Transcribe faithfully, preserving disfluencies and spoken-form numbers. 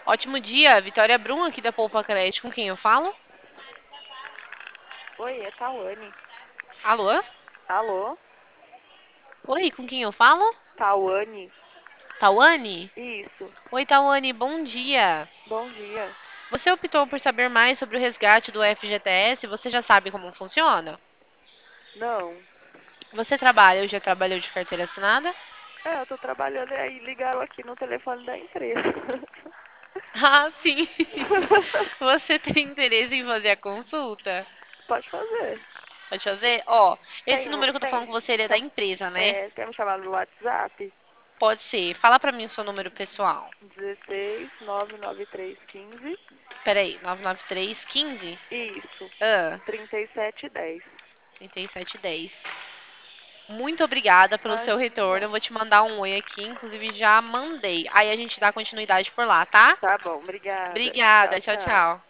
Ótimo dia, Vitória Brum aqui da Poupa Crédito. Com quem eu falo? Oi, é Tawane. Alô? Alô? Oi, com quem eu falo? Tawane? Tawane? Isso. Oi, Tawane, bom dia. Bom dia. Você optou por saber mais sobre o resgate do F G T S? Você já sabe como funciona? Não. Você trabalha ou já trabalhou de carteira assinada? É, eu tô trabalhando e aí ligaram aqui no telefone da empresa. Ah, sim. Você tem interesse em fazer a consulta? Pode fazer. Pode fazer? Ó, esse Tem, número que eu tô falando tem. com você, ele é da Quer, empresa, né? é, quer me chamar no WhatsApp? Pode ser. Fala pra mim o seu número pessoal. dezesseis, nove nove três quinze. Peraí, nove nove três quinze. Isso. Ah, trinta e sete dez. trinta e sete dez. Muito obrigada pelo seu retorno. Imagina. Eu vou te mandar um oi aqui, inclusive já mandei. Aí a gente dá continuidade por lá, tá? Tá bom, obrigada. Tchau, Obrigada. Tchau, tchau. tchau.